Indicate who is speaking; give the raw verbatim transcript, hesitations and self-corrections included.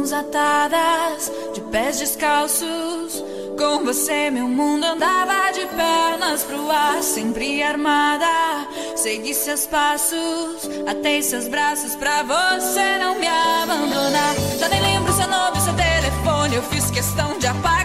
Speaker 1: mãos atadas, de pés descalços. Com você meu mundo andava de pernas pro ar, sempre armada. Segui seus passos, atei seus braços pra você não me abandonar. Já nem lembro seu nome, seu telefone, eu fiz questão de apagar.